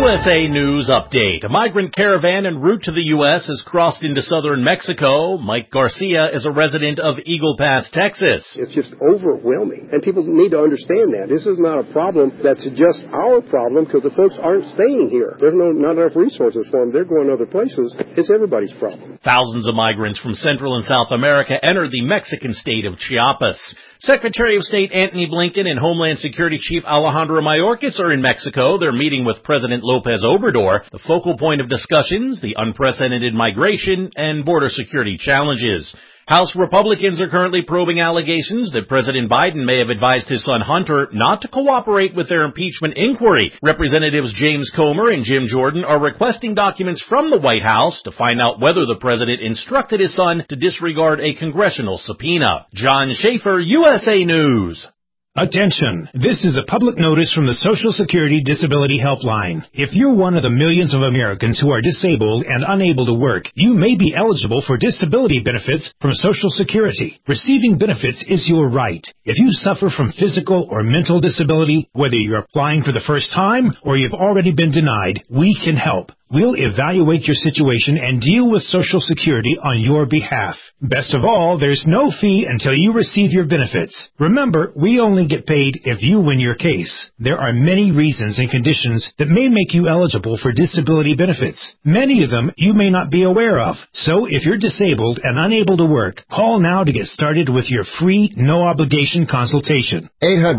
USA News Update. A migrant caravan en route to the U.S. has crossed into southern Mexico. Mike Garcia is a resident of Eagle Pass, Texas. It's just overwhelming, and people need to understand that. This is not a problem that's just our problem because the folks aren't staying here. There's not enough resources for them. They're going other places. It's everybody's problem. Thousands of migrants from Central and South America entered the Mexican state of Chiapas. Secretary of State Antony Blinken and Homeland Security Chief Alejandro Mayorkas are in Mexico. They're meeting with President Lopez Obrador. The focal point of discussions, the unprecedented migration and border security challenges. House Republicans are currently probing allegations that President Biden may have advised his son Hunter not to cooperate with their impeachment inquiry. Representatives James Comer and Jim Jordan are requesting documents from the White House to find out whether the president instructed his son to disregard a congressional subpoena. John Schaefer, USA News. Attention! This is a public notice from the Social Security Disability Helpline. If you're one of the millions of Americans who are disabled and unable to work, you may be eligible for disability benefits from Social Security. Receiving benefits is your right. If you suffer from physical or mental disability, whether you're applying for the first time or you've already been denied, we can help. We'll evaluate your situation and deal with Social Security on your behalf. Best of all, there's no fee until you receive your benefits. Remember, we only get paid if you win your case. There are many reasons and conditions that may make you eligible for disability benefits. Many of them you may not be aware of. So if you're disabled and unable to work, call now to get started with your free, no-obligation consultation.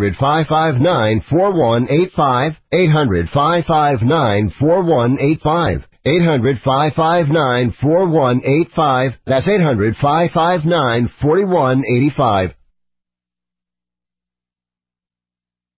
800-559-4185. 800-559-4185. 800-559-4185. That's 800-559-4185.